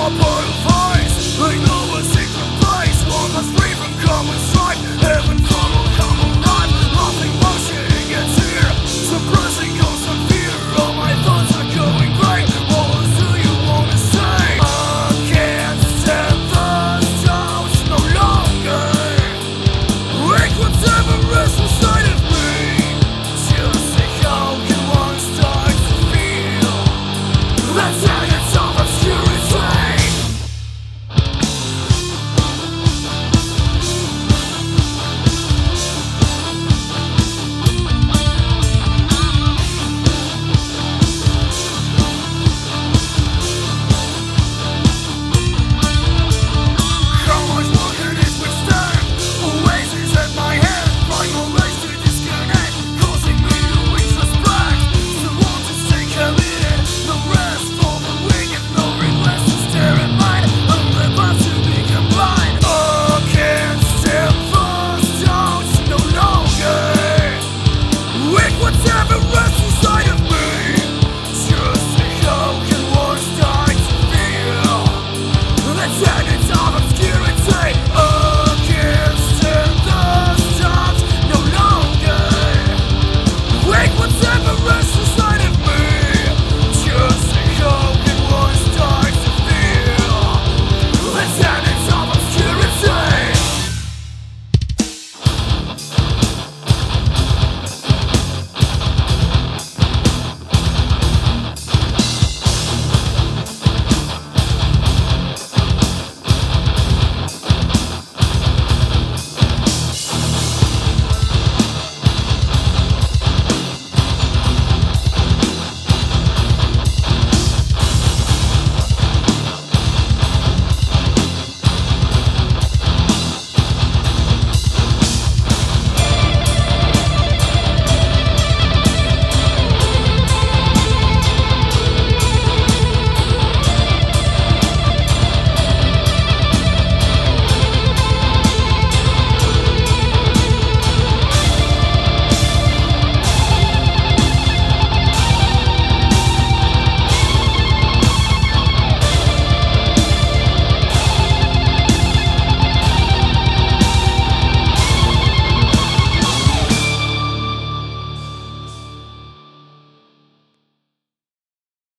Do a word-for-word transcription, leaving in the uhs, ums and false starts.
my part of ice. I know a secret place, one that's free from common strife. Heaven follow, come alive. Nothing motion, it gets here. Suppressing constant fear. All my thoughts are going great. What else do you wanna say? I can't stand the doubts no longer. Wake whatever is inside of me. Just see how you want start to feel. That's how